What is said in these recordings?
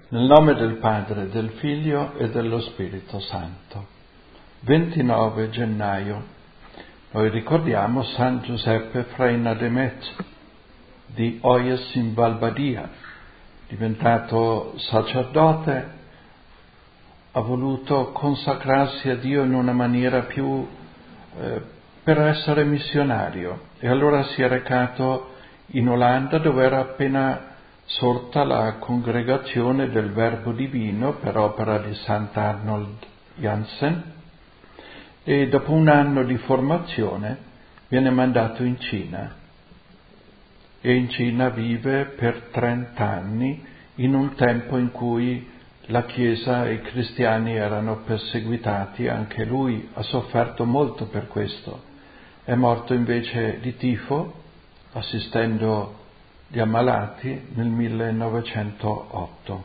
Nel nome del Padre, del Figlio e dello Spirito Santo. 29 gennaio. Noi ricordiamo San Giuseppe Freina de Metz di Oyes in Val Badia, diventato sacerdote, ha voluto consacrarsi a Dio in una maniera più per essere missionario, e allora si è recato in Olanda, dove era appena sorta la congregazione del Verbo Divino per opera di Sant'Arnold Jansen, e dopo un anno di formazione viene mandato in Cina, e in Cina vive per 30 anni, in un tempo in cui la Chiesa e i cristiani erano perseguitati. Anche lui ha sofferto molto per questo. È morto invece di tifo, assistendo gli ammalati, nel 1908.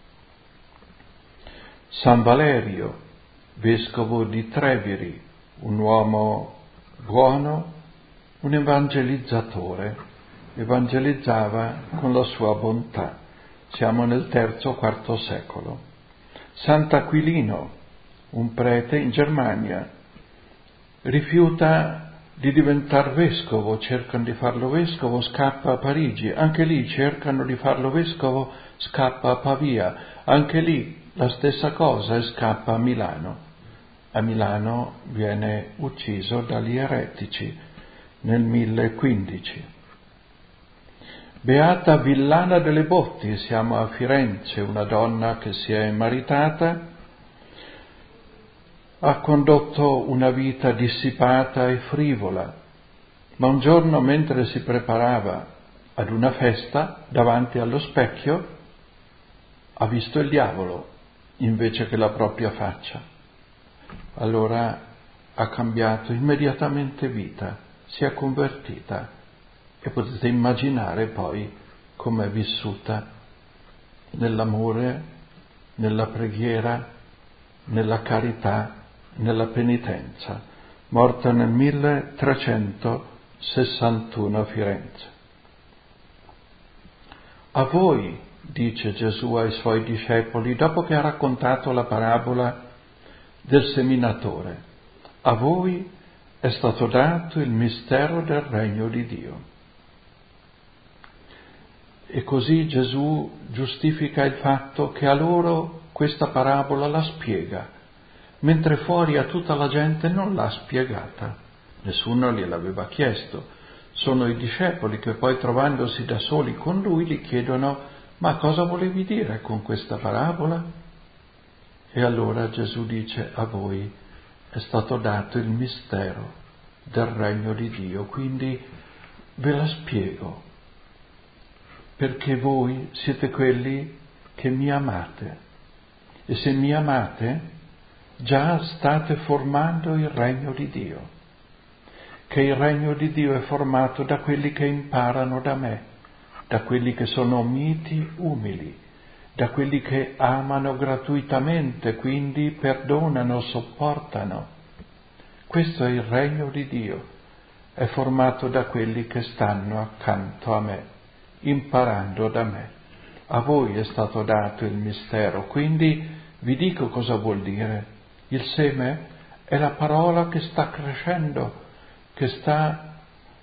San Valerio, vescovo di Treviri, un uomo buono, un evangelizzatore, evangelizzava con la sua bontà. Siamo nel III-IV secolo. Sant'Aquilino, un prete in Germania, rifiuta di diventare vescovo, cercano di farlo vescovo, scappa a Parigi, anche lì cercano di farlo vescovo, scappa a Pavia, anche lì la stessa cosa, e scappa a Milano. A Milano viene ucciso dagli eretici nel 1015. Beata Villana delle Botti, siamo a Firenze, una donna che si è maritata, ha condotto una vita dissipata e frivola, ma un giorno, mentre si preparava ad una festa, davanti allo specchio, ha visto il diavolo invece che la propria faccia. Allora ha cambiato immediatamente vita, si è convertita, e potete immaginare poi com'è vissuta nell'amore, nella preghiera, nella carità, nella penitenza, morta nel 1361 a Firenze. A voi, dice Gesù ai suoi discepoli, dopo che ha raccontato la parabola del seminatore, a voi è stato dato il mistero del regno di Dio. E così Gesù giustifica il fatto che a loro questa parabola la spiega, mentre fuori a tutta la gente non l'ha spiegata. Nessuno gliel'aveva chiesto. Sono i discepoli che poi, trovandosi da soli con lui, gli chiedono: ma cosa volevi dire con questa parabola? E allora Gesù dice: a voi è stato dato il mistero del regno di Dio, quindi ve la spiego, perché voi siete quelli che mi amate, e se mi amate già state formando il regno di Dio, che il regno di Dio è formato da quelli che imparano da me, da quelli che sono miti, umili, da quelli che amano gratuitamente, quindi perdonano, sopportano. Questo è il regno di Dio, è formato da quelli che stanno accanto a me, imparando da me. A voi è stato dato il mistero, quindi vi dico cosa vuol dire. Il seme è la parola che sta crescendo, che sta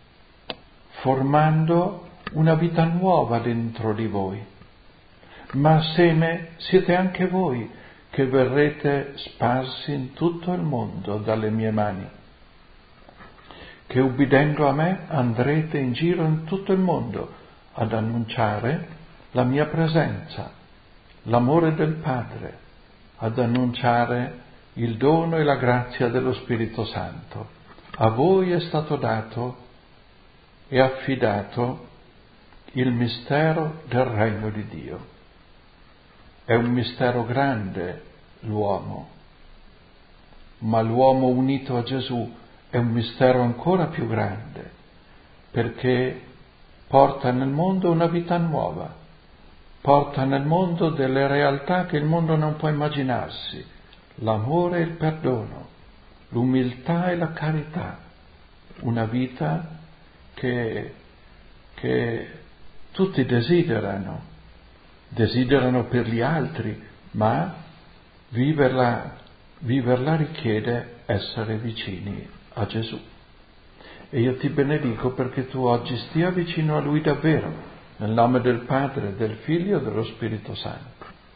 formando una vita nuova dentro di voi. Ma seme siete anche voi, che verrete sparsi in tutto il mondo dalle mie mani, che ubbidendo a me andrete in giro in tutto il mondo ad annunciare la mia presenza, l'amore del Padre, ad annunciare il dono e la grazia dello Spirito Santo. A voi è stato dato e affidato il mistero del regno di Dio. È un mistero grande l'uomo, ma l'uomo unito a Gesù è un mistero ancora più grande, perché porta nel mondo una vita nuova, porta nel mondo delle realtà che il mondo non può immaginarsi: l'amore e il perdono, l'umiltà e la carità, una vita che tutti desiderano, desiderano per gli altri, ma viverla richiede essere vicini a Gesù. E io ti benedico perché tu oggi stia vicino a Lui davvero, nel nome del Padre, del Figlio e dello Spirito Santo.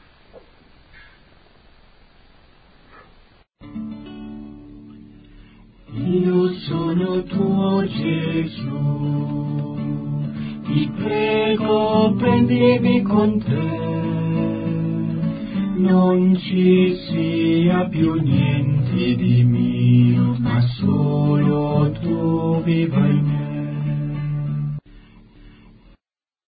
Io sono tuo Gesù, ti prego prendimi con te, non ci sia più niente di mio, ma solo tu viva in me.